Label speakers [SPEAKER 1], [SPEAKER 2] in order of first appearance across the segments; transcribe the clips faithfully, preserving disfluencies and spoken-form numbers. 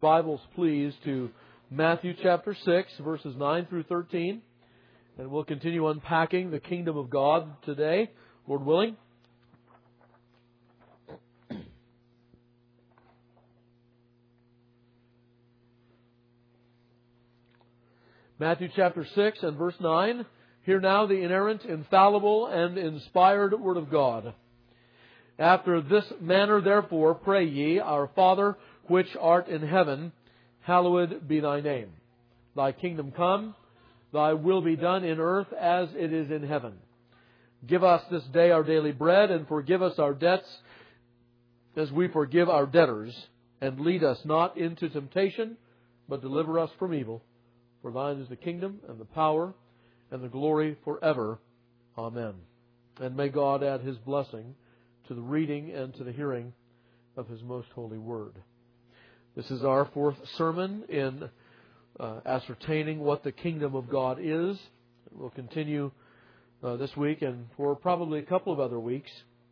[SPEAKER 1] Bibles, please, to Matthew chapter six, verses nine through thirteen. And we'll continue unpacking the kingdom of God today, Lord willing. Matthew chapter six and verse nine. Hear now the inerrant, infallible, and inspired Word of God. After this manner, therefore, pray ye, Our Father, which art in heaven, hallowed be thy name. Thy kingdom come, thy will be done in earth as it is in heaven. Give us this day our daily bread, and forgive us our debts as we forgive our debtors. And lead us not into temptation, but deliver us from evil. For thine is the kingdom, and the power, and the glory forever. Amen. And may God add His blessing to the reading and to the hearing of His most holy word. This is our fourth sermon in uh, ascertaining what the kingdom of God is. We'll continue uh, this week and for probably a couple of other weeks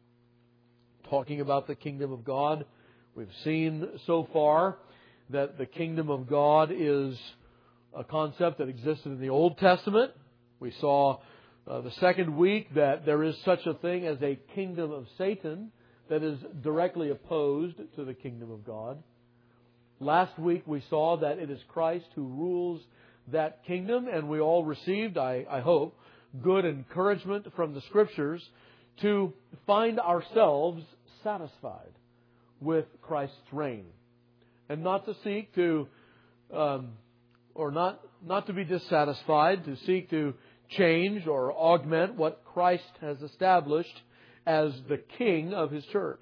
[SPEAKER 1] talking about the kingdom of God. We've seen so far that the kingdom of God is a concept that existed in the Old Testament. We saw uh, the second week that there is such a thing as a kingdom of Satan that is directly opposed to the kingdom of God. Last week we saw that it is Christ who rules that kingdom, and we all received, I, I hope, good encouragement from the Scriptures to find ourselves satisfied with Christ's reign, and not to seek to, um, or not, not to be dissatisfied, to seek to change or augment what Christ has established as the King of His church.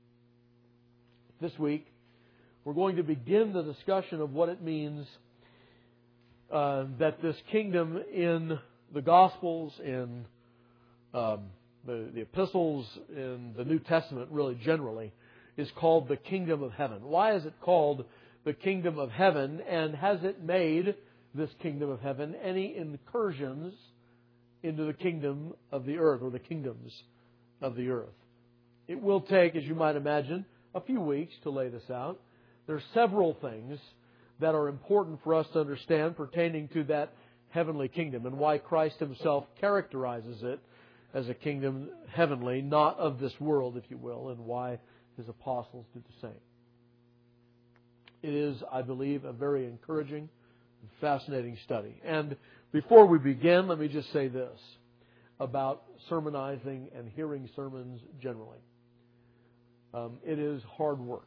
[SPEAKER 1] This week, we're going to begin the discussion of what it means uh, that this kingdom in the Gospels, in um, the, the epistles, in the New Testament really generally, is called the kingdom of heaven. Why is it called the kingdom of heaven, and has it made this kingdom of heaven any incursions into the kingdom of the earth, or the kingdoms of the earth? It will take, as you might imagine, a few weeks to lay this out. There are several things that are important for us to understand pertaining to that heavenly kingdom and why Christ Himself characterizes it as a kingdom heavenly, not of this world, if you will, and why His apostles did the same. It is, I believe, a very encouraging and fascinating study. And before we begin, let me just say this about sermonizing and hearing sermons generally. Um, it is hard work.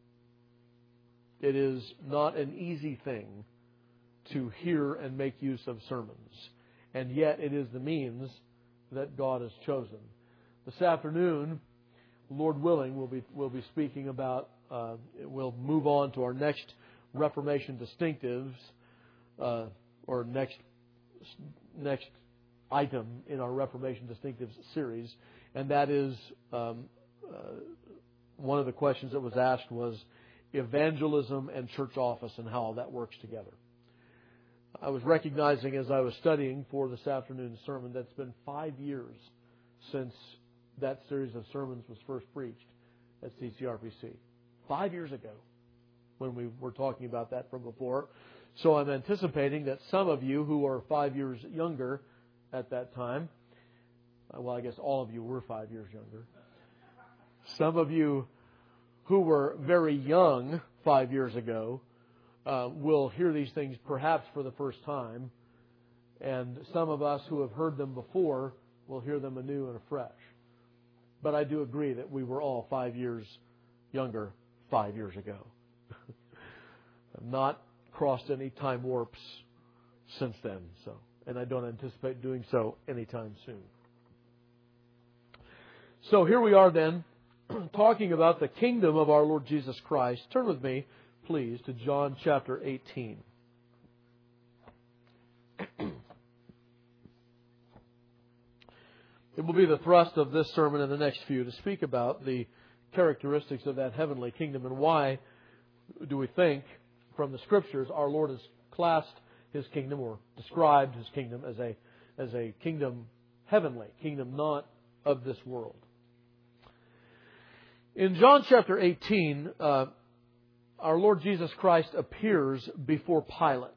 [SPEAKER 1] It is not an easy thing to hear and make use of sermons. And yet it is the means that God has chosen. This afternoon, Lord willing, we'll be, we'll be speaking about, uh, we'll move on to our next Reformation distinctives, uh, or next, next item in our Reformation distinctives series. And that is, um, uh, one of the questions that was asked was, evangelism and church office and how all that works together. I was recognizing as I was studying for this afternoon's sermon that it's been five years since that series of sermons was first preached at C C R P C. Five years ago when we were talking about that from before. So I'm anticipating that some of you who are five years younger at that time, well, I guess all of you were five years younger. Some of you who were very young five years ago uh, will hear these things perhaps for the first time. And some of us who have heard them before will hear them anew and afresh. But I do agree that we were all five years younger five years ago. I've not crossed any time warps since then, so, and I don't anticipate doing so anytime soon. So here we are then, talking about the kingdom of our Lord Jesus Christ. Turn with me, please, to John chapter eighteen. It will be the thrust of this sermon and the next few to speak about the characteristics of that heavenly kingdom and why do we think from the Scriptures our Lord has classed His kingdom or described His kingdom as a as a kingdom heavenly, kingdom not of this world. In John chapter eighteen, uh, our Lord Jesus Christ appears before Pilate.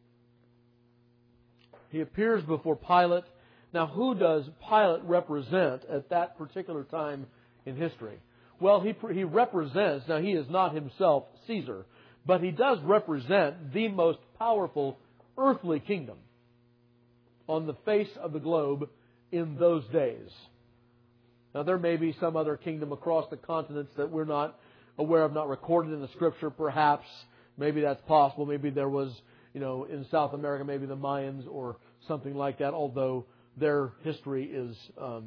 [SPEAKER 1] He appears before Pilate. Now, who does Pilate represent at that particular time in history? Well, he, he represents, now he is not himself Caesar, but he does represent the most powerful earthly kingdom on the face of the globe in those days. Now, there may be some other kingdom across the continents that we're not aware of, not recorded in the Scripture, perhaps. Maybe that's possible. Maybe there was, you know, in South America, maybe the Mayans or something like that, although their history is um,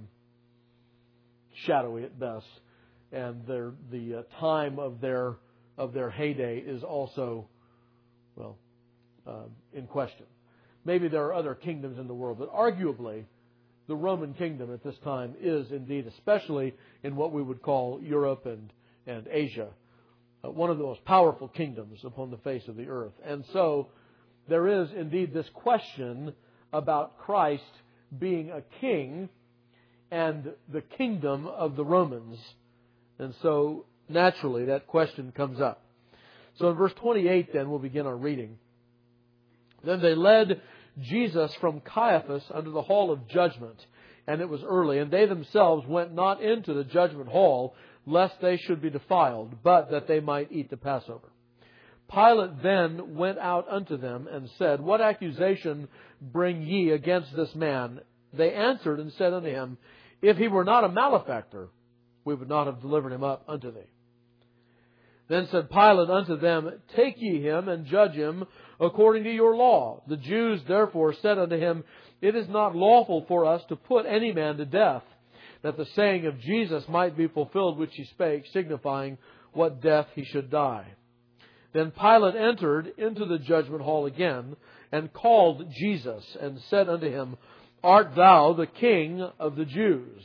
[SPEAKER 1] shadowy at best. And their, the uh, time of their of their heyday is also, well, uh, in question. Maybe there are other kingdoms in the world, but arguably the Roman kingdom at this time is indeed, especially in what we would call Europe and, and Asia, uh, one of the most powerful kingdoms upon the face of the earth. And so there is indeed this question about Christ being a king and the kingdom of the Romans. And so, naturally, that question comes up. So in verse twenty-eight, then, we'll begin our reading. Then they led Jesus from Caiaphas unto the hall of judgment, and it was early, and they themselves went not into the judgment hall, lest they should be defiled, but that they might eat the Passover. Pilate then went out unto them, and said, What accusation bring ye against this man? They answered and said unto him, If he were not a malefactor, we would not have delivered him up unto thee. Then said Pilate unto them, Take ye him and judge him according to your law. The Jews therefore said unto him, It is not lawful for us to put any man to death, that the saying of Jesus might be fulfilled which he spake, signifying what death he should die. Then Pilate entered into the judgment hall again, and called Jesus, and said unto him, Art thou the King of the Jews?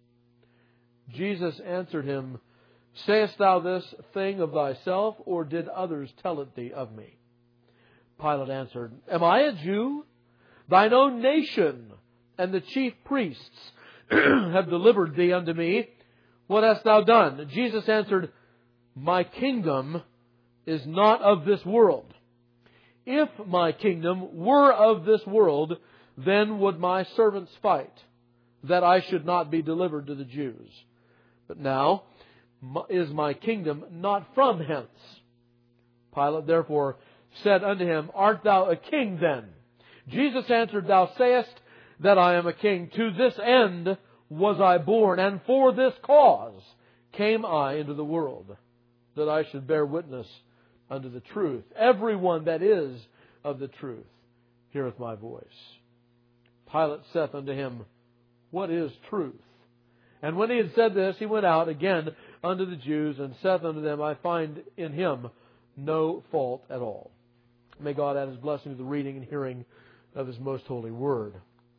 [SPEAKER 1] Jesus answered him, Sayest thou this thing of thyself, or did others tell it thee of me? Pilate answered, Am I a Jew? Thine own nation and the chief priests have delivered thee unto me. What hast thou done? Jesus answered, My kingdom is not of this world. If my kingdom were of this world, then would my servants fight, that I should not be delivered to the Jews. But now is my kingdom not from hence. Pilate therefore said unto him, Art thou a king then? Jesus answered, Thou sayest that I am a king. To this end was I born, and for this cause came I into the world, that I should bear witness unto the truth. Everyone that is of the truth heareth my voice. Pilate saith unto him, What is truth? And when he had said this, he went out again unto the Jews, and saith unto them, I find in him no fault at all. May God add His blessing to the reading and hearing of His most holy word.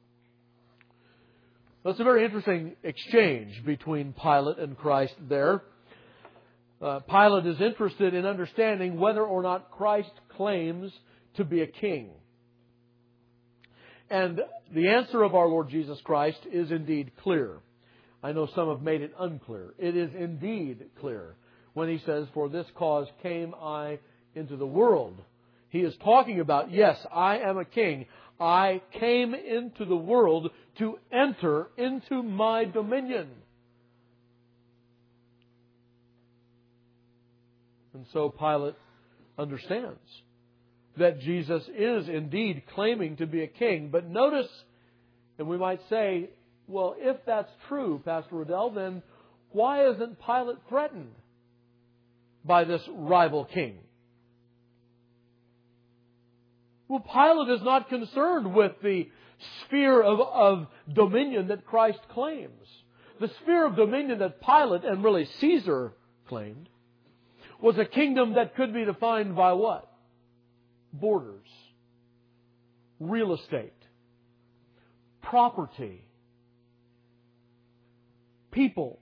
[SPEAKER 1] That's a very interesting exchange between Pilate and Christ there. Uh, Pilate is interested in understanding whether or not Christ claims to be a king. And the answer of our Lord Jesus Christ is indeed clear. I know some have made it unclear. It is indeed clear when He says, For this cause came I into the world. He is talking about, yes, I am a king. I came into the world to enter into my dominion. And so Pilate understands that Jesus is indeed claiming to be a king. But notice, and we might say, well, if that's true, Pastor Riddell, then why isn't Pilate threatened by this rival king? Well, Pilate is not concerned with the sphere of, of dominion that Christ claims. The sphere of dominion that Pilate, and really Caesar, claimed was a kingdom that could be defined by what? Borders, real estate, property, peoples,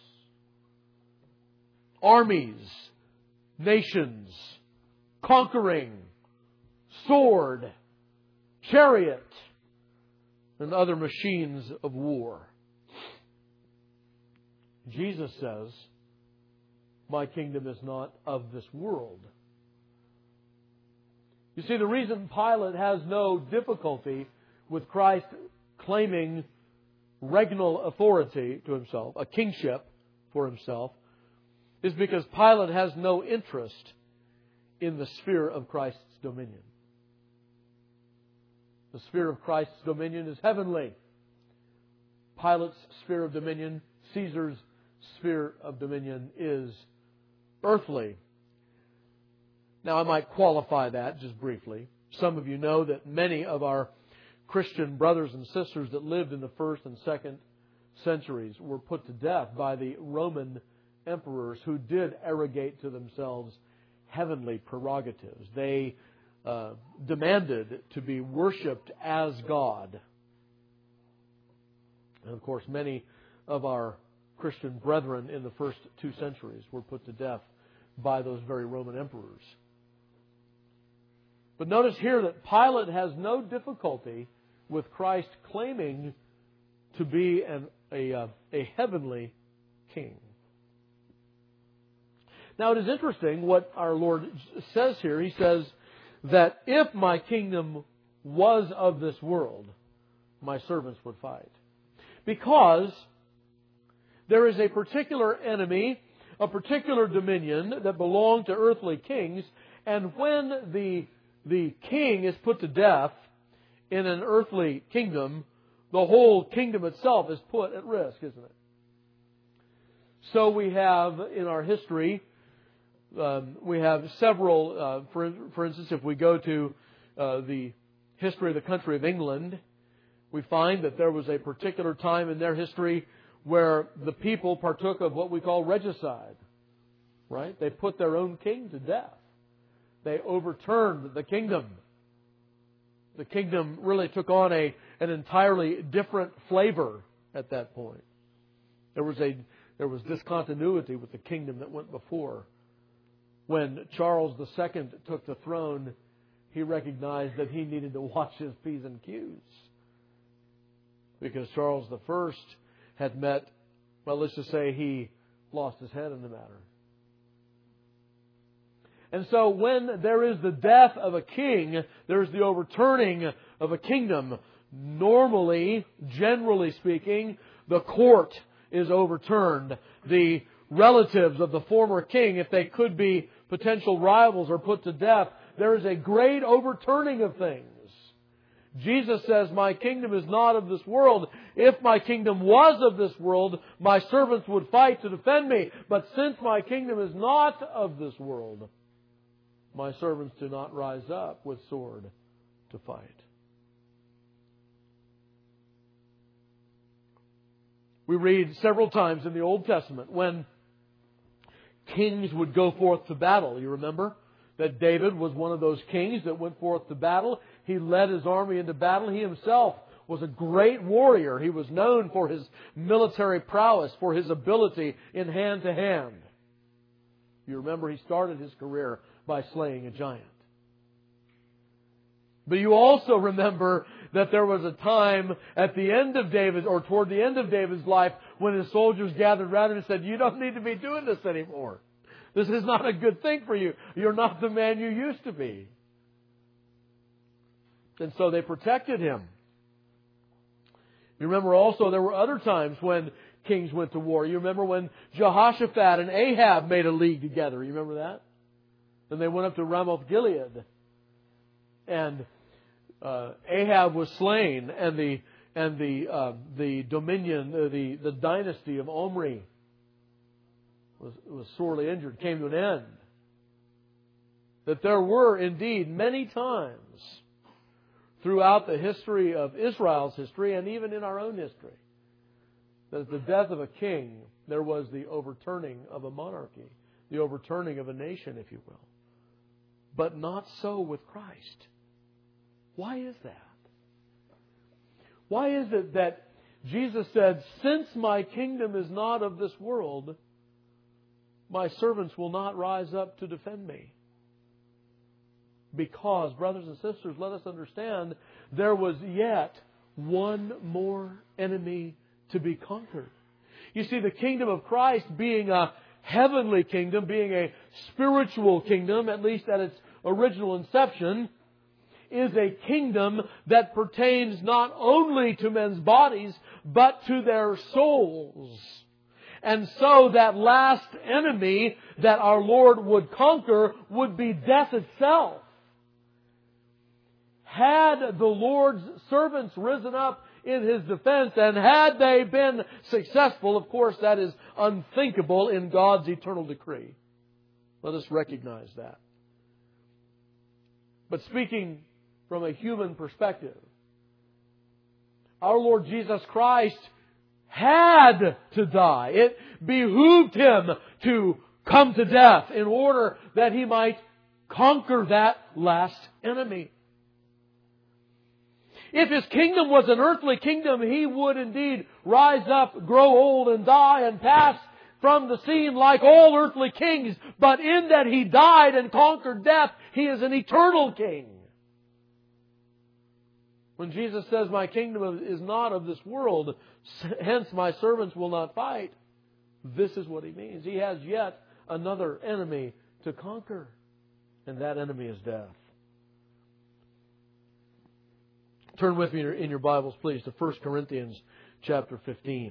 [SPEAKER 1] armies, nations, conquering, sword, chariot, and other machines of war. Jesus says, My kingdom is not of this world. You see, the reason Pilate has no difficulty with Christ claiming regnal authority to himself, a kingship for himself, is because Pilate has no interest in the sphere of Christ's dominion. The sphere of Christ's dominion is heavenly. Pilate's sphere of dominion, Caesar's sphere of dominion, is earthly. Now, I might qualify that just briefly. Some of you know that many of our Christian brothers and sisters that lived in the first and second centuries were put to death by the Roman emperors who did arrogate to themselves heavenly prerogatives. They uh, demanded to be worshipped as God. And of course, many of our Christian brethren in the first two centuries were put to death by those very Roman emperors. But notice here that Pilate has no difficulty with Christ claiming to be an, a, uh, a heavenly king. Now it is interesting what our Lord says here. He says that if my kingdom was of this world, my servants would fight. Because there is a particular enemy, a particular dominion that belonged to earthly kings, and when the the king is put to death in an earthly kingdom, the whole kingdom itself is put at risk, isn't it? So we have in our history, um, we have several, uh, for, for instance, if we go to uh, the history of the country of England, we find that there was a particular time in their history where the people partook of what we call regicide. Right? They put their own king to death. They overturned the kingdom. The kingdom really took on a an entirely different flavor at that point. There was a there was discontinuity with the kingdom that went before. When Charles the Second took the throne, he recognized that he needed to watch his P's and Q's. Because Charles the First had met, well, let's just say he lost his head in the matter. And so when there is the death of a king, there's the overturning of a kingdom. Normally, generally speaking, the court is overturned. The relatives of the former king, if they could be potential rivals, are put to death. There is a great overturning of things. Jesus says, my kingdom is not of this world. If my kingdom was of this world, my servants would fight to defend me. But since my kingdom is not of this world, my servants do not rise up with sword to fight. We read several times in the Old Testament when kings would go forth to battle. You remember that David was one of those kings that went forth to battle. He led his army into battle. He himself was a great warrior. He was known for his military prowess, for his ability in hand to hand. You remember he started his career by slaying a giant. But you also remember that there was a time at the end of David, or toward the end of David's life, when his soldiers gathered around him and said, you don't need to be doing this anymore. This is not a good thing for you. You're not the man you used to be. And so they protected him. You remember also there were other times when kings went to war. You remember when Jehoshaphat and Ahab made a league together. You remember that? And they went up to Ramoth Gilead. And uh, Ahab was slain, and the and the uh, the dominion, uh, the the dynasty of Omri was was sorely injured, came to an end. That there were indeed many times throughout the history of Israel's history, and even in our own history, that at the death of a king, there was the overturning of a monarchy, the overturning of a nation, if you will. But not so with Christ. Why is that? Why is it that Jesus said, since my kingdom is not of this world, my servants will not rise up to defend me? Because, brothers and sisters, let us understand, there was yet one more enemy to be conquered. You see, the kingdom of Christ being a heavenly kingdom, being a spiritual kingdom, at least at its original inception, is a kingdom that pertains not only to men's bodies, but to their souls. And so that last enemy that our Lord would conquer would be death itself. Had the Lord's servants risen up in His defense, and had they been successful, of course that is unthinkable in God's eternal decree. Let us recognize that. But speaking from a human perspective, our Lord Jesus Christ had to die. It behooved Him to come to death in order that He might conquer that last enemy. If His kingdom was an earthly kingdom, He would indeed rise up, grow old, and die, and pass from the scene like all earthly kings. But in that He died and conquered death, He is an eternal King. When Jesus says, "My kingdom is not of this world, hence my servants will not fight," this is what He means. He has yet another enemy to conquer, and that enemy is death. Turn with me in your Bibles, please, to First Corinthians chapter fifteen.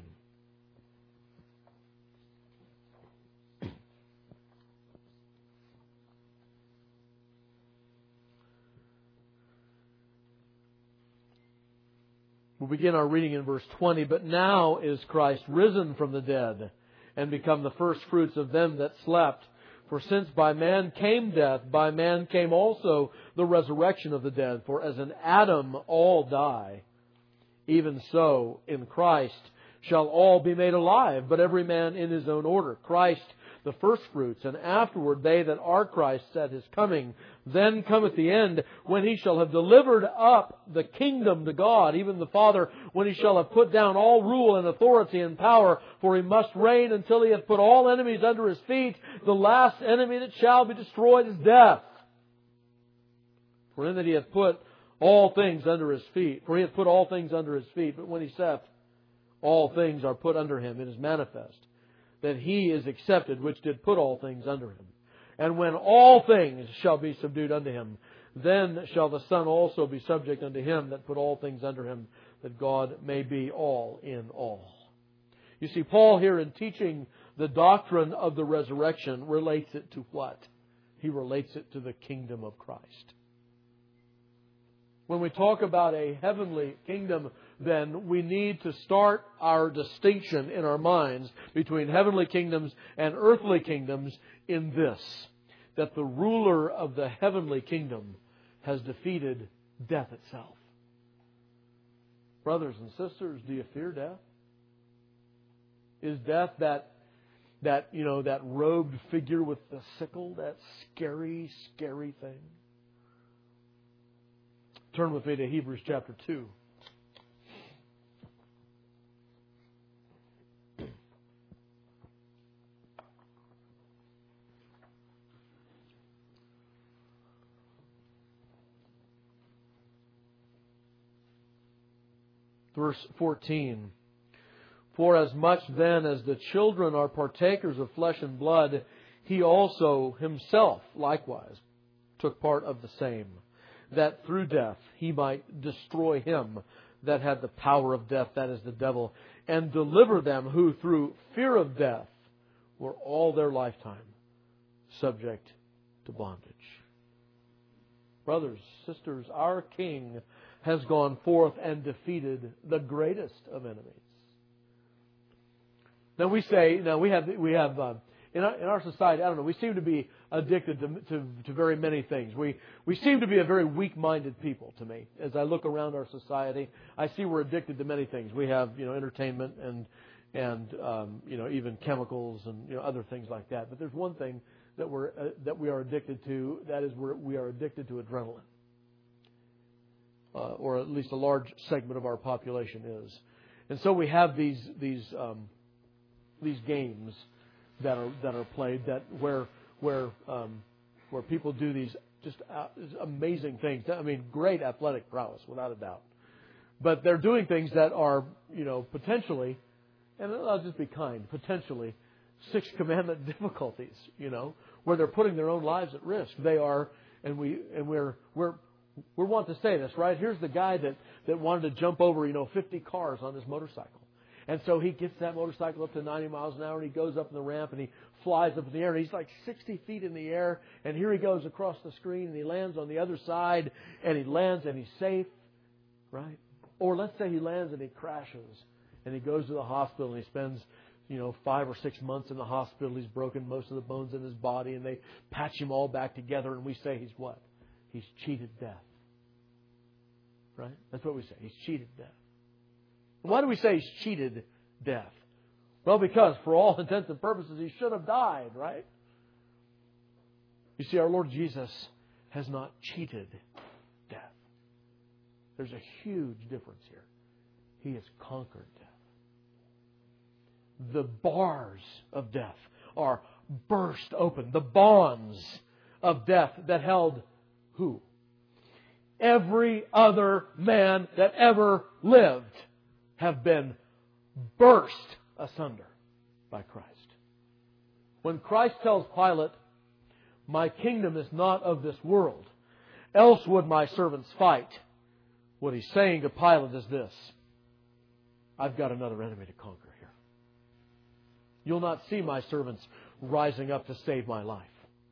[SPEAKER 1] We'll begin our reading in verse twenty. "But now is Christ risen from the dead, and become the firstfruits of them that slept. For since by man came death, by man came also the resurrection of the dead. For as in Adam all die, even so in Christ shall all be made alive, but every man in his own order. Christ the firstfruits, and afterward they that are Christ's at His coming. Then cometh the end, when He shall have delivered up the kingdom to God, even the Father, when He shall have put down all rule and authority and power. For He must reign until He hath put all enemies under His feet. The last enemy that shall be destroyed is death. For in that He hath put all things under His feet. For He hath put all things under His feet. But when He saith, all things are put under Him, it is manifest that He is accepted, which did put all things under Him. And when all things shall be subdued unto Him, then shall the Son also be subject unto Him that put all things under Him, that God may be all in all." You see, Paul here, in teaching the doctrine of the resurrection, relates it to what? He relates it to the kingdom of Christ. When we talk about a heavenly kingdom, then we need to start our distinction in our minds between heavenly kingdoms and earthly kingdoms in this: that the ruler of the heavenly kingdom has defeated death itself. Brothers and sisters, do you fear death? Is death that, that, you know, that robed figure with the sickle, that scary, scary thing? Turn with me to Hebrews chapter two. Verse fourteen. "For as much then as the children are partakers of flesh and blood, He also Himself likewise took part of the same, that through death He might destroy him that had the power of death, that is the devil, and deliver them who through fear of death were all their lifetime subject to bondage." Brothers, sisters, our King has gone forth and defeated the greatest of enemies. Now we say, now we have, we have uh, in, our, in our society, I don't know, we seem to be addicted to, to, to very many things. We we seem to be a very weak-minded people, to me. As I look around our society, I see we're addicted to many things. We have, you know, entertainment and and um, you know, even chemicals and, you know, other things like that. But there's one thing that we're uh, that we are addicted to. That is, we're, we are addicted to adrenaline. Uh, or at least a large segment of our population is. And so we have these these um, these games that are that are played that where where um, where people do these just uh, amazing things. I mean, great athletic prowess, without a doubt. But they're doing things that are, you know, potentially, and I'll just be kind, potentially Sixth Commandment difficulties. You know, where they're putting their own lives at risk. They are, and we and we're we're. We want to say this, right? Here's the guy that, that wanted to jump over, you know, fifty cars on his motorcycle. And so he gets that motorcycle up to ninety miles an hour, and he goes up in the ramp, and he flies up in the air. And he's like sixty feet in the air, and here he goes across the screen, and he lands on the other side, and he lands, and he's safe, right? Or let's say he lands and he crashes, and he goes to the hospital, and he spends, you know, five or six months in the hospital. He's broken most of the bones in his body, and they patch him all back together, and we say he's what? He's cheated death. Right? That's what we say. He's cheated death. Why do we say he's cheated death? Well, because for all intents and purposes, he should have died, right? You see, our Lord Jesus has not cheated death. There's a huge difference here. He has conquered death. The bars of death are burst open. The bonds of death that held who? Every other man that ever lived have been burst asunder by Christ. When Christ tells Pilate, "My kingdom is not of this world, else would my servants fight," what he's saying to Pilate is this: I've got another enemy to conquer here. You'll not see my servants rising up to save my life.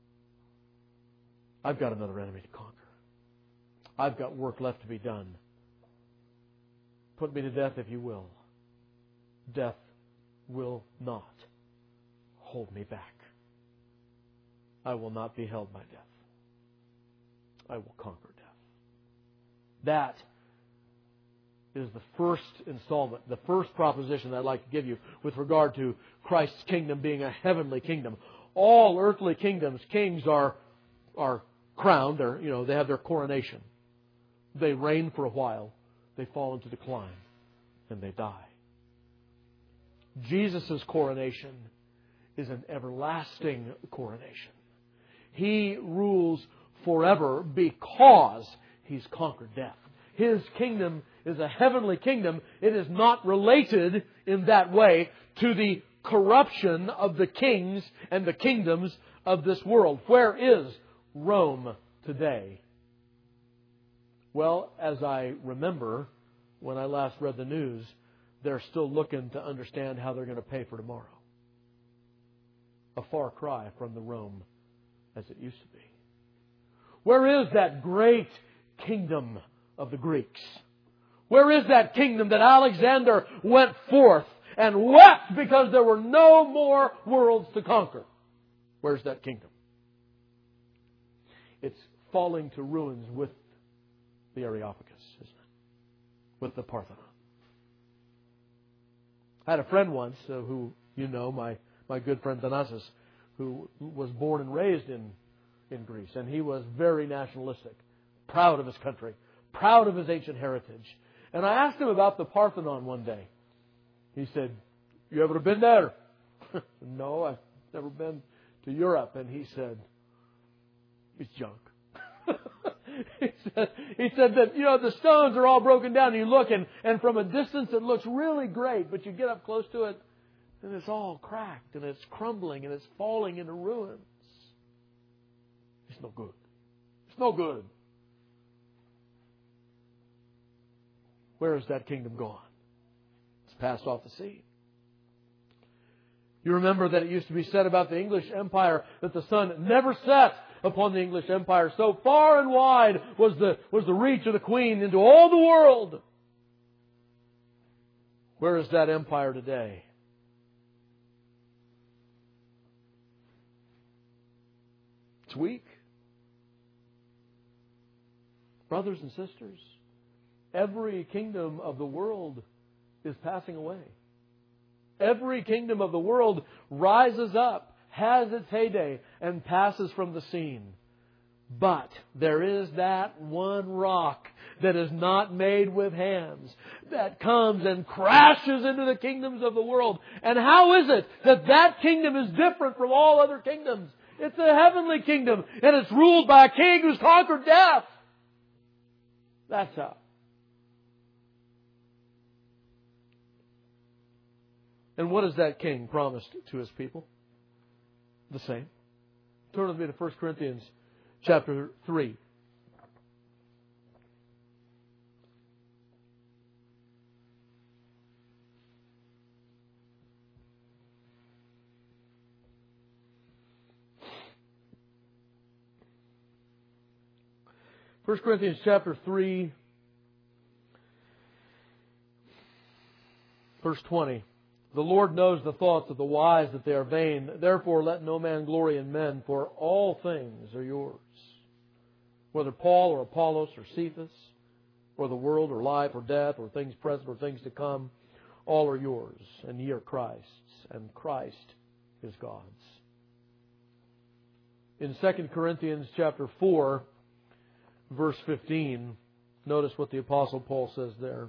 [SPEAKER 1] I've got another enemy to conquer. I've got work left to be done. Put me to death if you will. Death will not hold me back. I will not be held by death. I will conquer death. That is the first installment, the first proposition that I'd like to give you with regard to Christ's kingdom being a heavenly kingdom. All earthly kingdoms, kings are are crowned. They're, you know, they have their coronation. They reign for a while. They fall into decline. And they die. Jesus' coronation is an everlasting coronation. He rules forever because He's conquered death. His kingdom is a heavenly kingdom. It is not related in that way to the corruption of the kings and the kingdoms of this world. Where is Rome today? Well, as I remember when I last read the news, they're still looking to understand how they're going to pay for tomorrow. A far cry from the Rome as it used to be. Where is that great kingdom of the Greeks? Where is that kingdom that Alexander went forth and wept because there were no more worlds to conquer? Where's that kingdom? It's falling to ruins with the Areopagus, isn't it? With the Parthenon. I had a friend once uh, who, you know, my, my good friend Thanasis, who was born and raised in, in Greece. And he was very nationalistic, proud of his country, proud of his ancient heritage. And I asked him about the Parthenon one day. He said, "You ever been there?" "No, I've never been to Europe." And he said, "It's junk." He said, he said that, you know, the stones are all broken down. You look and, and from a distance it looks really great, but you get up close to it and it's all cracked and it's crumbling and it's falling into ruins. It's no good. It's no good. Where is that kingdom gone? It's passed off the sea. You remember that it used to be said about the English Empire that the sun never set upon the English Empire. So far and wide was the, was the reach of the Queen into all the world. Where is that empire today? It's weak. Brothers and sisters, every kingdom of the world is passing away. Every kingdom of the world rises up, has its heyday, and passes from the scene. But there is that one rock that is not made with hands that comes and crashes into the kingdoms of the world. And how is it that that kingdom is different from all other kingdoms? It's a heavenly kingdom, and it's ruled by a king who's conquered death. That's how. And what has that king promised to his people? The same. Turn with me to First Corinthians chapter three. First Corinthians chapter three, verse twenty. The Lord knows the thoughts of the wise, that they are vain. Therefore let no man glory in men, for all things are yours. Whether Paul or Apollos or Cephas, or the world or life or death or things present or things to come, all are yours, and ye are Christ's, and Christ is God's. In Second Corinthians chapter four, verse fifteen, notice what the Apostle Paul says there.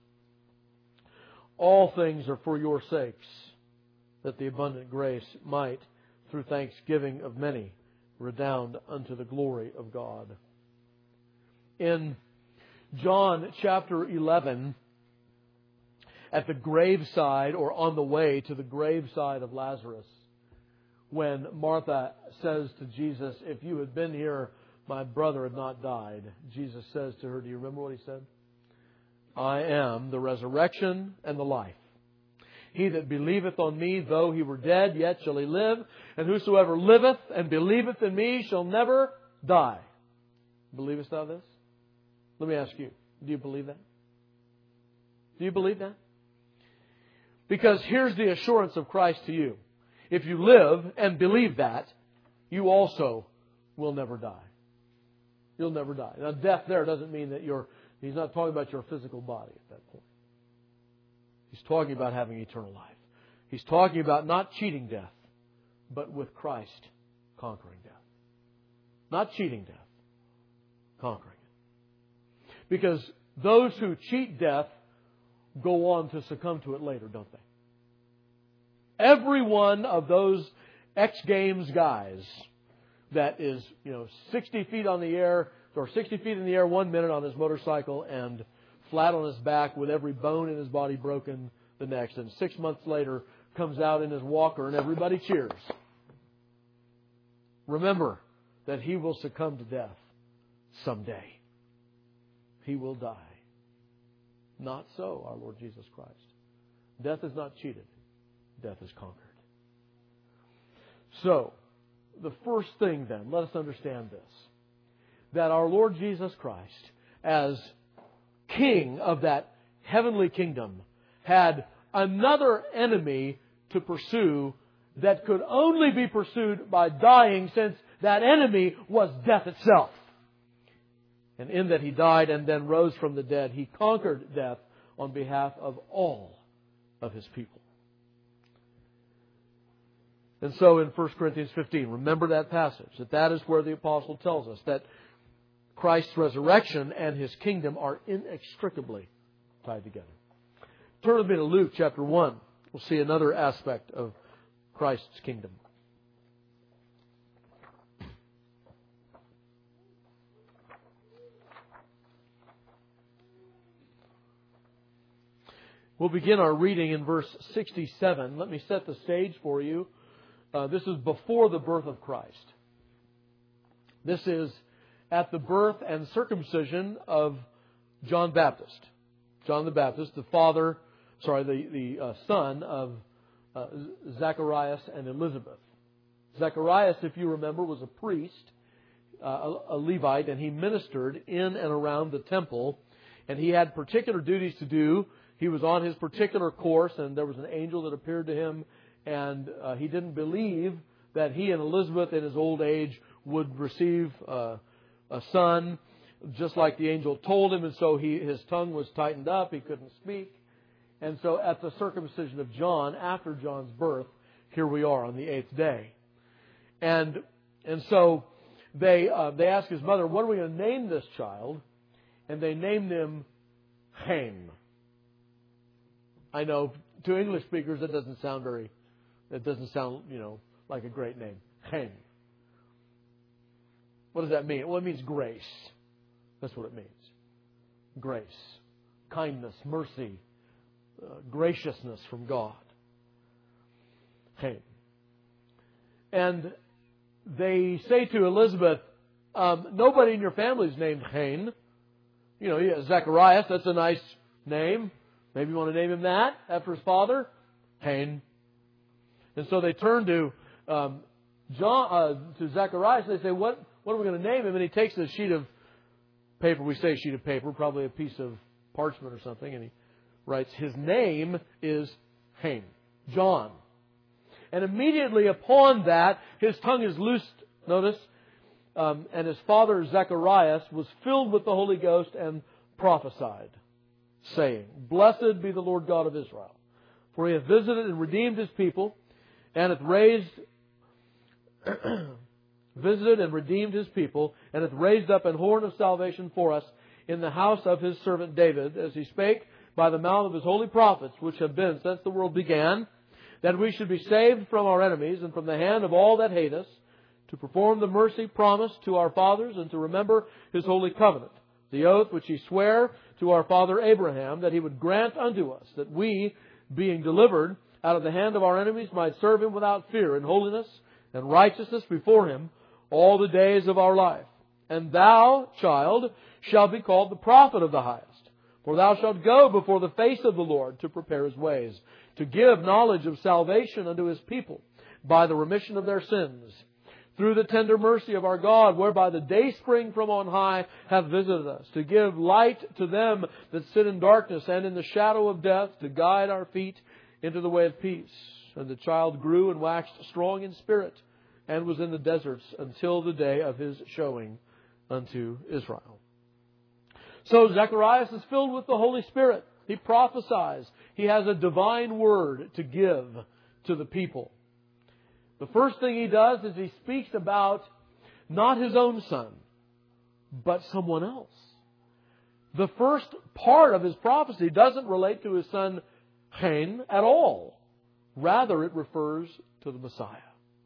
[SPEAKER 1] All things are for your sakes, that the abundant grace might, through thanksgiving of many, redound unto the glory of God. In John chapter eleven, at the graveside, or on the way to the graveside of Lazarus, when Martha says to Jesus, if you had been here, my brother had not died. Jesus says to her, do you remember what He said? I am the resurrection and the life. He that believeth on me, though he were dead, yet shall he live. And whosoever liveth and believeth in me shall never die. Believest thou this? Let me ask you, do you believe that? Do you believe that? Because here's the assurance of Christ to you. If you live and believe that, you also will never die. You'll never die. Now, death there doesn't mean that you're... He's not talking about your physical body at that point. He's talking about having eternal life. He's talking about not cheating death, but with Christ conquering death. Not cheating death, conquering it. Because those who cheat death go on to succumb to it later, don't they? Every one of those X Games guys that is, you know, sixty feet on the air, or sixty feet in the air one minute on his motorcycle and flat on his back with every bone in his body broken the next. And six months later comes out in his walker and everybody cheers. Remember that he will succumb to death someday. He will die. Not so, our Lord Jesus Christ. Death is not cheated. Death is conquered. So, the first thing then, let us understand this. That our Lord Jesus Christ, as King of that heavenly kingdom, had another enemy to pursue that could only be pursued by dying, since that enemy was death itself. And in that He died and then rose from the dead, He conquered death on behalf of all of His people. And so in First Corinthians fifteen, remember that passage, that that is where the Apostle tells us that Christ's resurrection and His kingdom are inextricably tied together. Turn with me to Luke chapter one. We'll see another aspect of Christ's kingdom. We'll begin our reading in verse sixty-seven. Let me set the stage for you. Uh, this is before the birth of Christ. This is at the birth and circumcision of John Baptist. John the Baptist, the father, sorry, the, the uh, son of uh, Zacharias and Elizabeth. Zacharias, if you remember, was a priest, uh, a, a Levite, and he ministered in and around the temple. And he had particular duties to do. He was on his particular course, and there was an angel that appeared to him, and uh, he didn't believe that he and Elizabeth in his old age would receive uh, a son, just like the angel told him, and so he, his tongue was tightened up, he couldn't speak. And so at the circumcision of John, after John's birth, here we are on the eighth day. And and so they uh, they asked his mother, what are we going to name this child? And they named him Chaim. I know, to English speakers, that doesn't sound very, that doesn't sound, you know, like a great name. Chaim. What does that mean? Well, it means grace. That's what it means. Grace. Kindness, mercy, uh, graciousness from God. Chaim. And they say to Elizabeth, um, nobody in your family is named Chaim. You know, yeah, Zacharias, that's a nice name. Maybe you want to name him that after his father? Chaim. And so they turn to um, John, uh, to Zacharias, and they say, what, what are we going to name him? And he takes a sheet of paper, we say a sheet of paper, probably a piece of parchment or something, and he writes, his name is Hain, John. And immediately upon that, his tongue is loosed, notice, um, and his father Zacharias was filled with the Holy Ghost and prophesied, saying, Blessed be the Lord God of Israel, for He hath visited and redeemed His people, and hath raised, visited and redeemed His people, and hath raised up an horn of salvation for us in the house of His servant David, as He spake by the mouth of His holy prophets, which have been since the world began, that we should be saved from our enemies and from the hand of all that hate us, to perform the mercy promised to our fathers, and to remember His holy covenant, the oath which He sware to our father Abraham, that He would grant unto us, that we, being delivered out of the hand of our enemies, might serve Him without fear, in holiness and righteousness before Him all the days of our life. And thou, child, shalt be called the prophet of the highest. For thou shalt go before the face of the Lord to prepare His ways, to give knowledge of salvation unto His people, by the remission of their sins, through the tender mercy of our God, whereby the dayspring from on high hath visited us, to give light to them that sit in darkness and in the shadow of death, to guide our feet into the way of peace. And the child grew and waxed strong in spirit, and was in the deserts until the day of His showing unto Israel. So Zacharias is filled with the Holy Spirit. He prophesies. He has a divine word to give to the people. The first thing he does is he speaks about not his own son, but someone else. The first part of his prophecy doesn't relate to his son Hain at all. Rather, it refers to the Messiah.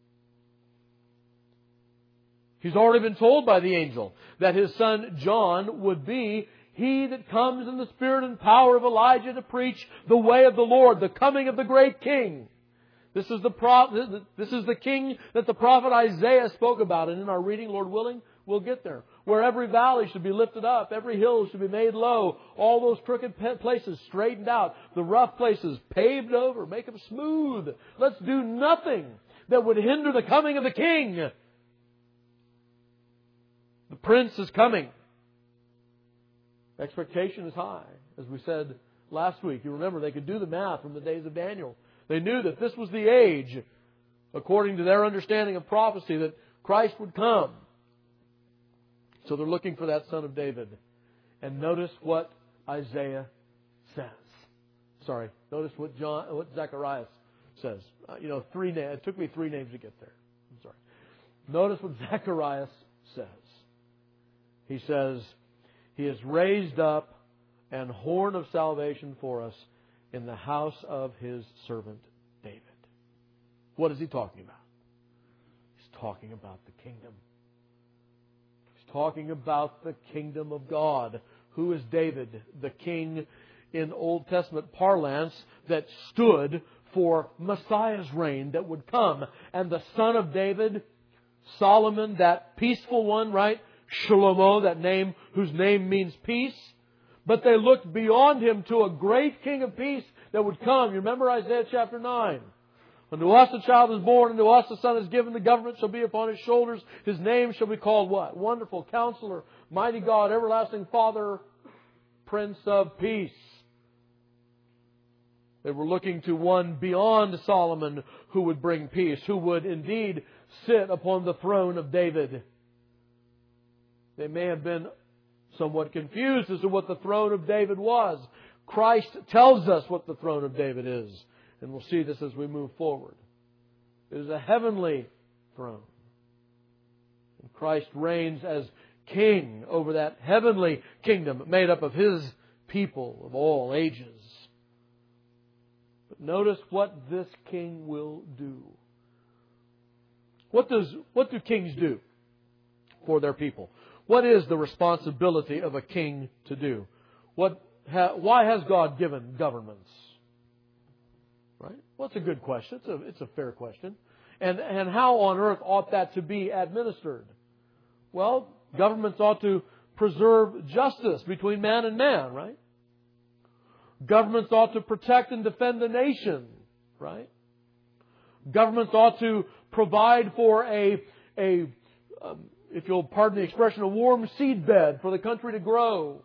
[SPEAKER 1] He's already been told by the angel that his son John would be he that comes in the spirit and power of Elijah to preach the way of the Lord, the coming of the great King. This is the pro- this is the King that the prophet Isaiah spoke about. And in our reading, Lord willing, we'll get there. Where every valley should be lifted up, every hill should be made low, all those crooked places straightened out, the rough places paved over, make them smooth. Let's do nothing that would hinder the coming of the King. The Prince is coming. Expectation is high. As we said last week, you remember they could do the math from the days of Daniel. They knew that this was the age, according to their understanding of prophecy, that Christ would come. So they're looking for that son of David. And notice what Isaiah says. Sorry, notice what John, what Zacharias says. Uh, you know, three names. It took me three names to get there. I'm sorry. Notice what Zacharias says. He says, He has raised up an horn of salvation for us in the house of His servant David. What is he talking about? He's talking about the kingdom. He's talking about the kingdom of God. Who is David? The king in Old Testament parlance that stood for Messiah's reign that would come. And the son of David, Solomon, that peaceful one, right? Shlomo, that name whose name means peace. But they looked beyond him to a great King of peace that would come. You remember Isaiah chapter nine. Unto us a child is born, unto us a son is given, the government shall be upon His shoulders. His name shall be called what? Wonderful Counselor, Mighty God, Everlasting Father, Prince of Peace. They were looking to one beyond Solomon who would bring peace, who would indeed sit upon the throne of David. They may have been somewhat confused as to what the throne of David was. Christ tells us what the throne of David is. And we'll see this as we move forward. It is a heavenly throne. And Christ reigns as King over that heavenly kingdom made up of His people of all ages. But notice what this King will do. What does, what do kings do for their people? What is the responsibility of a king to do? What, ha, why has God given governments? Right? Well, it's a good question. It's a, it's a fair question. And, and how on earth ought that to be administered? Well, governments ought to preserve justice between man and man, right? Governments ought to protect and defend the nation, right? Governments ought to provide for a, a um, if you'll pardon the expression, a warm seedbed for the country to grow.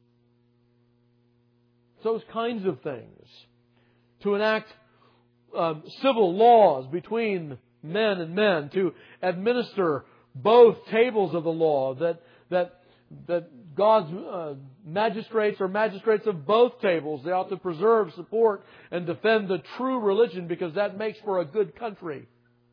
[SPEAKER 1] Those kinds of things. To enact um, civil laws between men and men. To administer both tables of the law. That that that God's uh, magistrates are magistrates of both tables. They ought to preserve, support, and defend the true religion because that makes for a good country.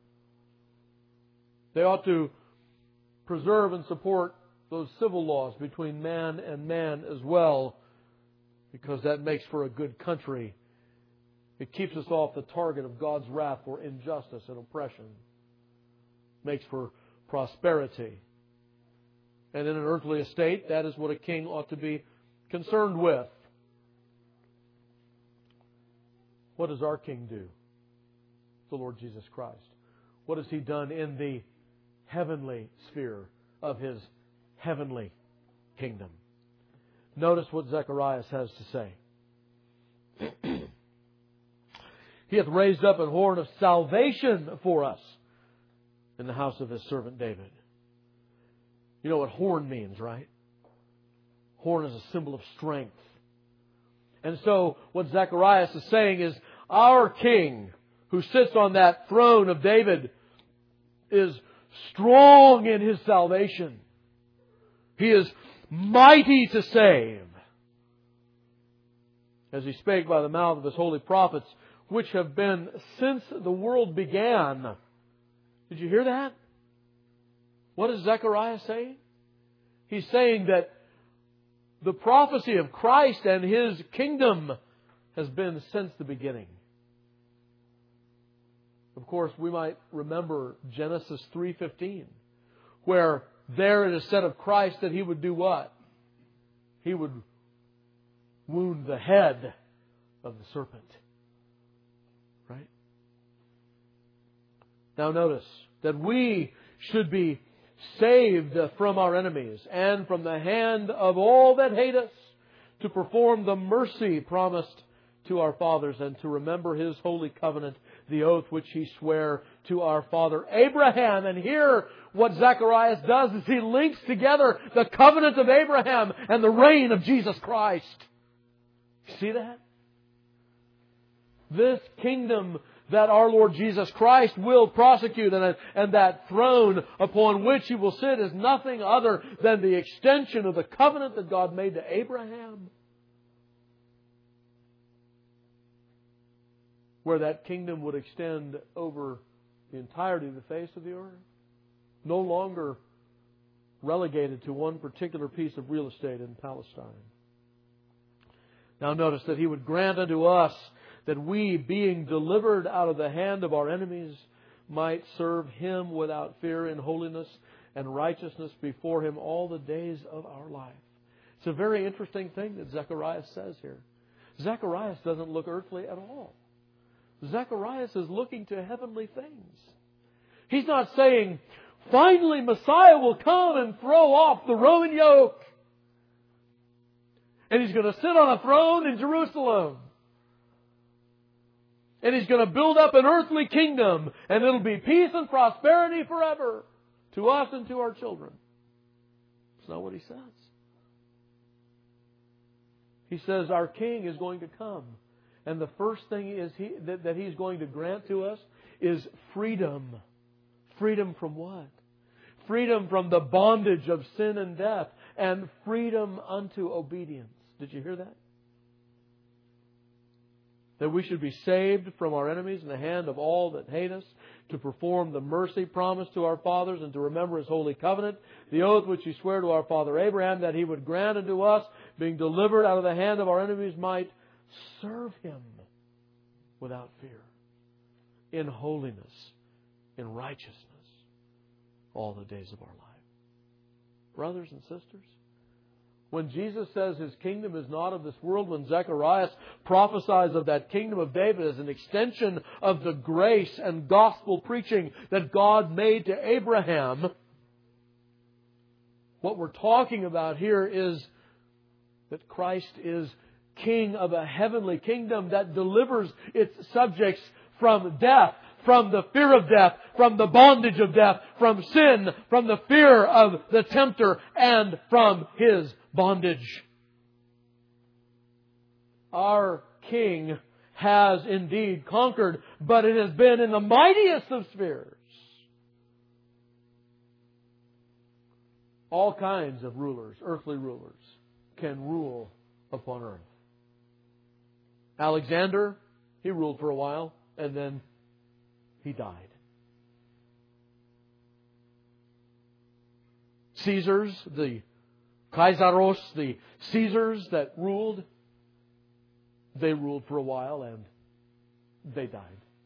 [SPEAKER 1] They ought to preserve and support those civil laws between man and man as well, because that makes for a good country. It keeps us off the target of God's wrath for injustice and oppression. Makes for prosperity. And in an earthly estate, that is what a king ought to be concerned with. What does our King do? The Lord Jesus Christ. What has He done in the heavenly sphere of His heavenly kingdom? Notice what Zechariah has to say. He hath raised up an horn of salvation for us in the house of His servant David. You know what horn means, right? Horn is a symbol of strength. And so what Zechariah is saying is, our King who sits on that throne of David is strong in His salvation. He is mighty to save. As He spake by the mouth of His holy prophets, which have been since the world began. Did you hear that? What is Zechariah saying? He's saying that the prophecy of Christ and His kingdom has been since the beginning. Of course, we might remember Genesis three fifteen, where there it is said of Christ that He would do what? He would wound the head of the serpent. Right? Now notice that we should be saved from our enemies and from the hand of all that hate us, to perform the mercy promised to our fathers and to remember His holy covenant, the oath which He sware to our father Abraham. And here what Zechariah does is he links together the covenant of Abraham and the reign of Jesus Christ. See that? This kingdom that our Lord Jesus Christ will prosecute, and, and that throne upon which He will sit is nothing other than the extension of the covenant that God made to Abraham. Where that kingdom would extend over the entirety of the face of the earth. No longer relegated to one particular piece of real estate in Palestine. Now notice that He would grant unto us that we, being delivered out of the hand of our enemies, might serve Him without fear in holiness and righteousness before Him all the days of our life. It's a very interesting thing that Zechariah says here. Zechariah doesn't look earthly at all. Zechariah is looking to heavenly things. He's not saying, finally Messiah will come and throw off the Roman yoke. And He's going to sit on a throne in Jerusalem. And He's going to build up an earthly kingdom. And it'll be peace and prosperity forever. To us and to our children. That's not what He says. He says our King is going to come. And the first thing is he, that, that He's going to grant to us is freedom. Freedom from what? Freedom from the bondage of sin and death. And freedom unto obedience. Did you hear that? That we should be saved from our enemies in the hand of all that hate us, to perform the mercy promised to our fathers, and to remember His holy covenant, the oath which He sware to our father Abraham, that He would grant unto us, being delivered out of the hand of our enemies, might serve Him without fear, in holiness, in righteousness, all the days of our life. Brothers and sisters, when Jesus says His kingdom is not of this world, when Zechariah prophesies of that kingdom of David as an extension of the grace and gospel preaching that God made to Abraham, what we're talking about here is that Christ is King of a heavenly kingdom that delivers its subjects from death, from the fear of death, from the bondage of death, from sin, from the fear of the tempter, and from his bondage. Our King has indeed conquered, but it has been in the mightiest of spheres. All kinds of rulers, earthly rulers, can rule upon earth. Alexander, he ruled for a while, and then he died. Caesars, the Kaisaros, the Caesars that ruled, they ruled for a while and they died.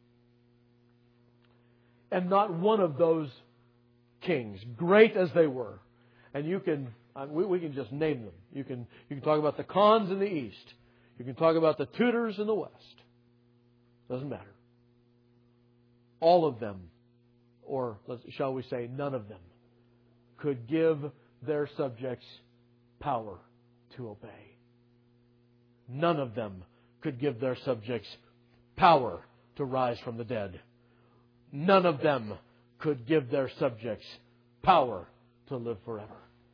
[SPEAKER 1] And not one of those kings, great as they were, and you can, we, we can just name them. You can, you can talk about the Khans in the East. You can talk about the Tudors in the West. Doesn't matter. All of them, or shall we say none of them, could give their subjects power to obey. None of them could give their subjects power to rise from the dead. None of them could give their subjects power to live forever.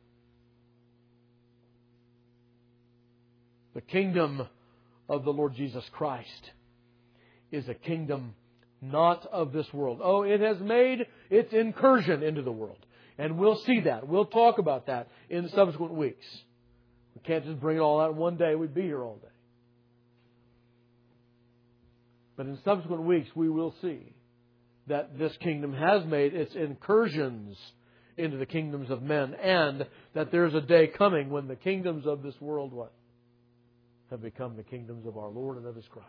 [SPEAKER 1] The kingdom of the Lord Jesus Christ is a kingdom not of this world. Oh, it has made its incursion into the world. And we'll see that. We'll talk about that in subsequent weeks. We can't just bring it all out in one day. We'd be here all day. But in subsequent weeks, we will see that this kingdom has made its incursions into the kingdoms of men, and that there's a day coming when the kingdoms of this world, what? Have become the kingdoms of our Lord and of His Christ.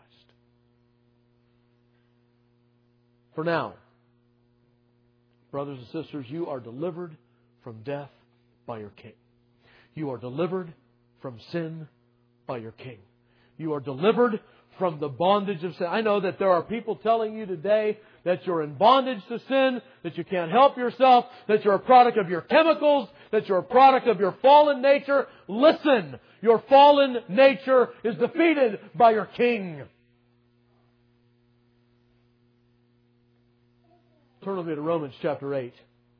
[SPEAKER 1] For now, brothers and sisters, you are delivered from death by your King. You are delivered from sin by your King. You are delivered from the bondage of sin. I know that there are people telling you today that you're in bondage to sin, that you can't help yourself, that you're a product of your chemicals, that you're a product of your fallen nature. Listen, your fallen nature is defeated by your King. Turn with me to Romans chapter eight.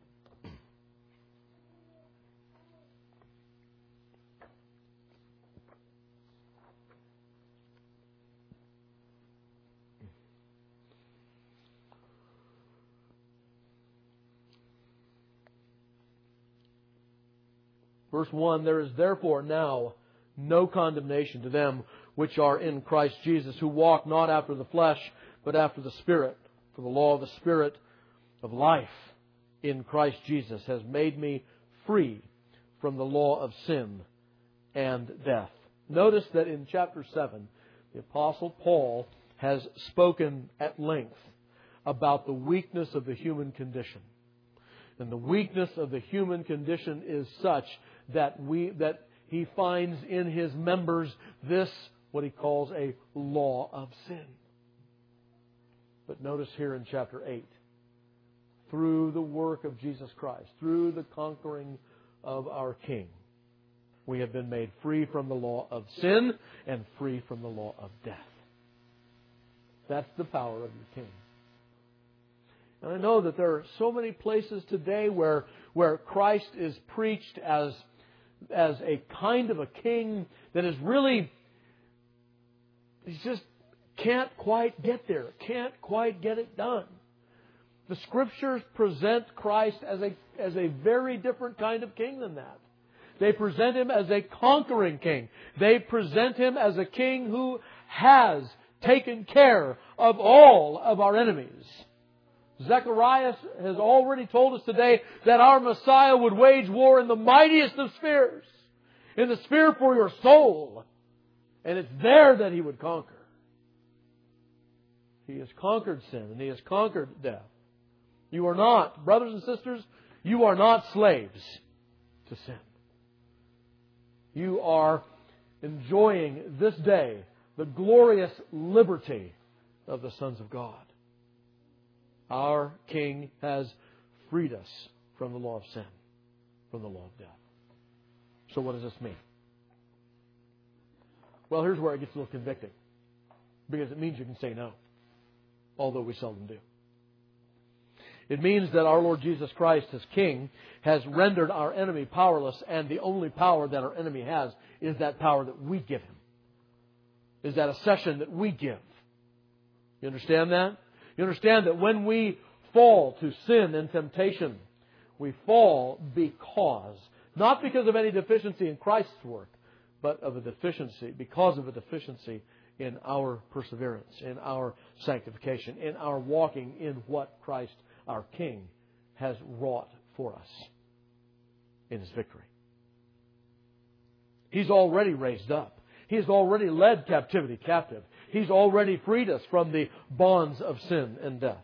[SPEAKER 1] Verse one, there is therefore now no condemnation to them which are in Christ Jesus, who walk not after the flesh, but after the Spirit. For the law of the Spirit of life in Christ Jesus has made me free from the law of sin and death. Notice that in chapter seven, the Apostle Paul has spoken at length about the weakness of the human condition. And the weakness of the human condition is such that we that he finds in his members this, what he calls a law of sin. But notice here in chapter eight, through the work of Jesus Christ, through the conquering of our King, we have been made free from the law of sin and free from the law of death. That's the power of your King. And I know that there are so many places today where, where Christ is preached as, as a kind of a king that is really, he just can't quite get there, can't quite get it done. The Scriptures present Christ as a, as a very different kind of king than that. They present Him as a conquering king. They present Him as a king who has taken care of all of our enemies. Zechariah has already told us today that our Messiah would wage war in the mightiest of spheres, in the sphere for your soul. And it's there that He would conquer. He has conquered sin and He has conquered death. You are not, brothers and sisters, you are not slaves to sin. You are enjoying this day the glorious liberty of the sons of God. Our King has freed us from the law of sin, from the law of death. So what does this mean? Well, here's where it gets a little convicting. Because it means you can say no. Although we seldom do. It means that our Lord Jesus Christ, as King, has rendered our enemy powerless, and the only power that our enemy has is that power that we give him. Is that accession that we give. You understand that? You understand that when we fall to sin and temptation, we fall because, not because of any deficiency in Christ's work, but of a deficiency, because of a deficiency in our perseverance, in our sanctification, in our walking in what Christ, our King, has wrought for us in His victory. He's already raised up. He's already led captivity captive. He's already freed us from the bonds of sin and death.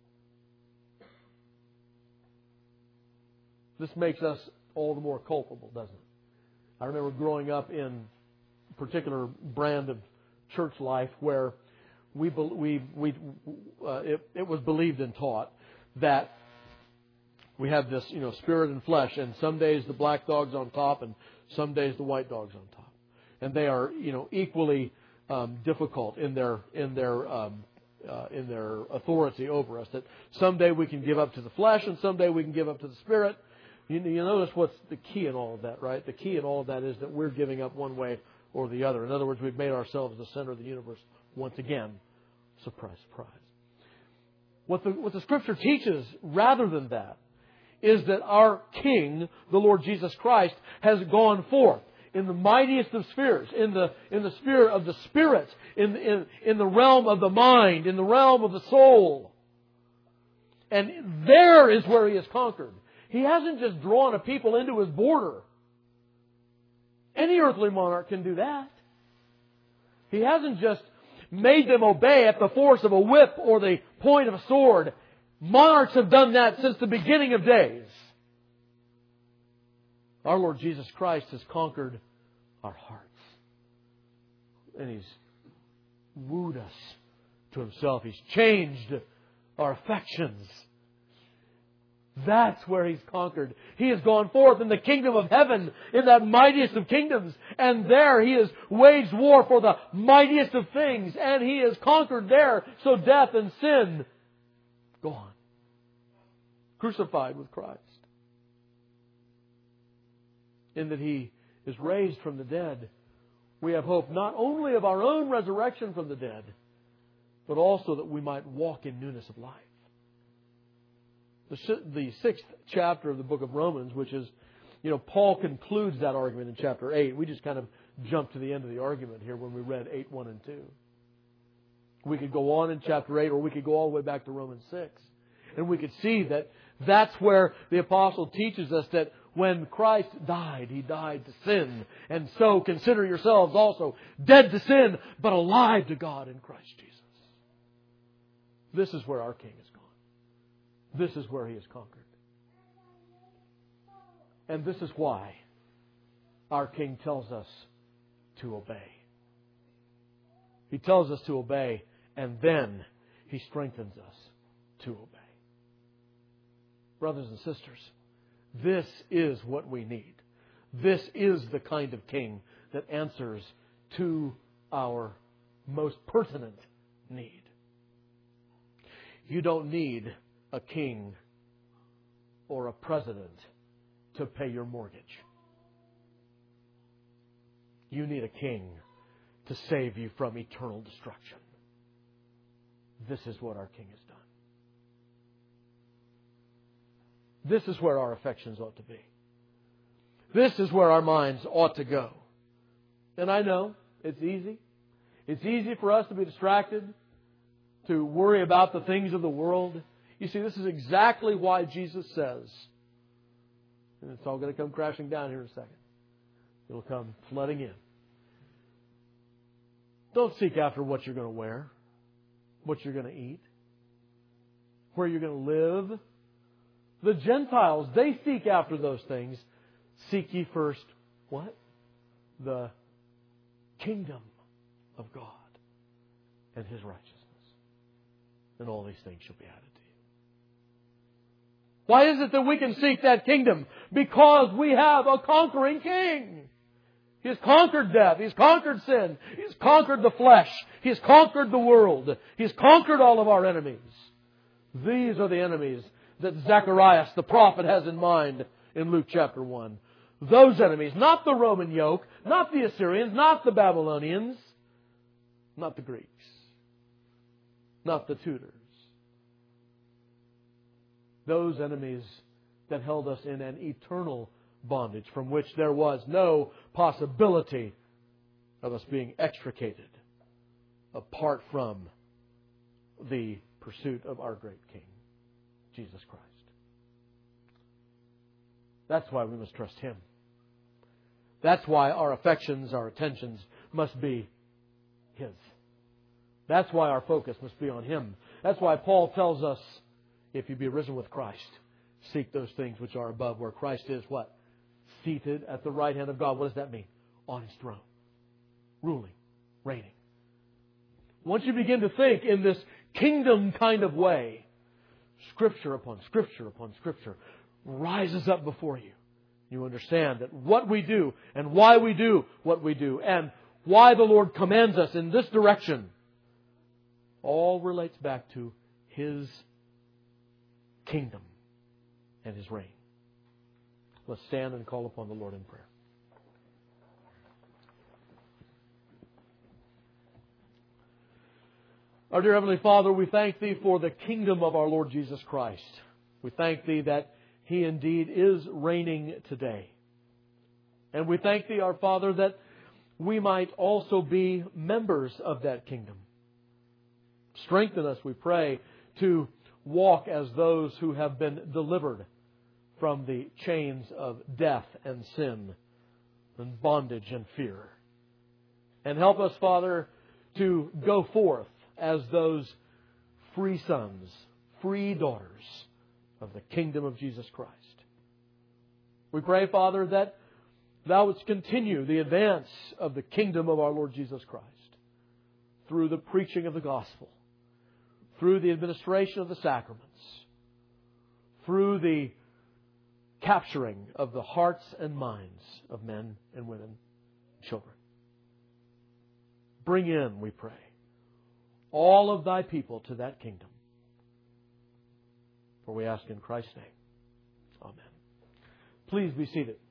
[SPEAKER 1] This makes us all the more culpable, doesn't it? I remember growing up in a particular brand of church life where we we we uh, it, it was believed and taught that we have this, you know, spirit and flesh, and some days the black dog's on top, and some days the white dog's on top, and they are, you know, equally um, difficult in their in their um, uh, in their authority over us. That someday we can give up to the flesh, and someday we can give up to the spirit. You, you notice what's the key in all of that, right? The key in all of that is that we're giving up one way or the other. In other words, we've made ourselves the center of the universe once again. Surprise, surprise. What the, what the Scripture teaches, rather than that, is that our King, the Lord Jesus Christ, has gone forth in the mightiest of spheres, in the in the sphere of the Spirit, in, in, in the realm of the mind, in the realm of the soul. And there is where He has conquered. He hasn't just drawn a people into His border. Any earthly monarch can do that. He hasn't just made them obey at the force of a whip or the point of a sword. Monarchs have done that since the beginning of days. Our Lord Jesus Christ has conquered our hearts. And He's wooed us to Himself. He's changed our affections. That's where He's conquered. He has gone forth in the kingdom of heaven, in that mightiest of kingdoms. And there He has waged war for the mightiest of things. And He has conquered there. So death and sin, gone. Crucified with Christ. In that He is raised from the dead, we have hope not only of our own resurrection from the dead, but also that we might walk in newness of life. The, the sixth chapter of the book of Romans, which is, you know, Paul concludes that argument in chapter eight. We just kind of jumped to the end of the argument here when we read eight, one and two. We could go on in chapter eight, or we could go all the way back to Romans six. And we could see that that's where the apostle teaches us that when Christ died, He died to sin. And so consider yourselves also dead to sin, but alive to God in Christ Jesus. This is where our King is gone. This is where He has conquered. And this is why our King tells us to obey. He tells us to obey, and then He strengthens us to obey. Brothers and sisters, this is what we need. This is the kind of King that answers to our most pertinent need. You don't need a king or a president to pay your mortgage. You need a king to save you from eternal destruction. This is what our King has done. This is where our affections ought to be. This is where our minds ought to go. And I know it's easy. It's easy for us to be distracted, to worry about the things of the world. You see, this is exactly why Jesus says, and it's all going to come crashing down here in a second. It'll come flooding in. Don't seek after what you're going to wear, what you're going to eat, where you're going to live. The Gentiles, they seek after those things. Seek ye first, what? The kingdom of God and His righteousness. And all these things shall be added to you. Why is it that we can seek that kingdom? Because we have a conquering King. He has conquered death. He has conquered sin. He has conquered the flesh. He has conquered the world. He has conquered all of our enemies. These are the enemies that Zacharias, the prophet, has in mind in Luke chapter one. Those enemies, not the Roman yoke, not the Assyrians, not the Babylonians, not the Greeks, not the Tudors. Those enemies that held us in an eternal bondage from which there was no possibility of us being extricated apart from the pursuit of our great King, Jesus Christ. That's why we must trust Him. That's why our affections, our attentions must be His. That's why our focus must be on Him. That's why Paul tells us, if you be risen with Christ, seek those things which are above, where Christ is what? Seated at the right hand of God. What does that mean? On His throne. Ruling. Reigning. Once you begin to think in this kingdom kind of way, Scripture upon Scripture upon Scripture rises up before you. You understand that what we do and why we do what we do and why the Lord commands us in this direction all relates back to His kingdom and His reign. Let's stand and call upon the Lord in prayer. Our dear Heavenly Father, we thank Thee for the kingdom of our Lord Jesus Christ. We thank Thee that He indeed is reigning today. And we thank Thee, our Father, that we might also be members of that kingdom. Strengthen us, we pray, to walk as those who have been delivered from the chains of death and sin and bondage and fear. And help us, Father, to go forth as those free sons, free daughters of the kingdom of Jesus Christ. We pray, Father, that Thou wouldst continue the advance of the kingdom of our Lord Jesus Christ through the preaching of the gospel, through the administration of the sacraments, through the capturing of the hearts and minds of men and women and children. Bring in, we pray, all of Thy people to that kingdom. For we ask in Christ's name. Amen. Please be seated.